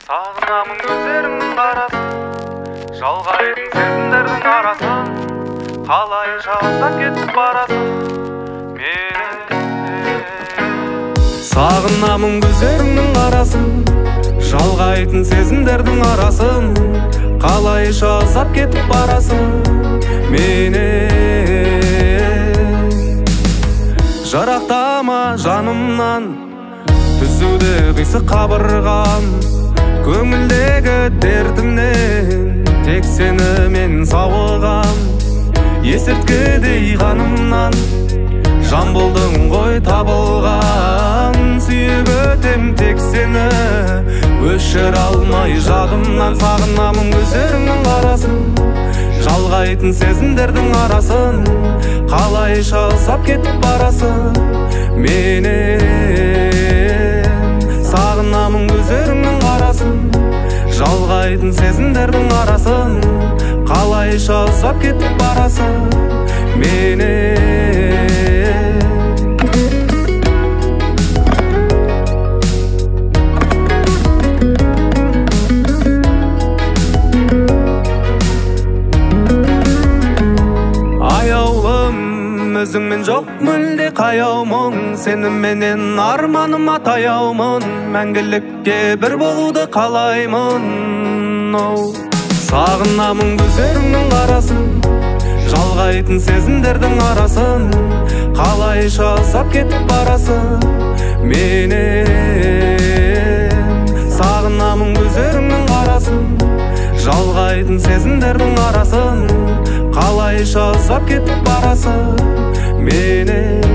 Сағынамын көздеріңнің қарасын, жалғайтын сезімдердің арасын, қалайша ұзап кетіп барасың мені. Сағынамын көздеріңнің қарасын, жалғайтын сезімдердің арасын, қалайша ұзап кетіп барасың мені. Жарақтама жанымнан, түзуде қисық қабырғам, көңілдегі дертімнен тек сені мен сауығам. Есірткідей қанымнан жан болдың ғой табылған, сүйіп өтем тек сені, өшір алмай жадымнан. Сағынамын көздеріңнің қарасын, жалғайтын сезімдердің арасын, қалайша ұзап кетіп барасың менен. Сағынамын көздеріңнің қарасын, жалғайтын сезімдердің арасын, қалайша ұзап кетіп барасың менен. Өзіңмен жоқ мүлде қаяу мұң, сеніменен арманыма таяумын, мәңгілікке бір болуды қалаймын. Сағынамын көздеріңнің қарасын, жалғайтын сезімдердің арасын, қалайша ұзап кетіп барасың менен. Сағынамын көздеріңнің қарасын, жалғайтын сезімдердің арасын, қалайша ұзап кетіп барасың менен.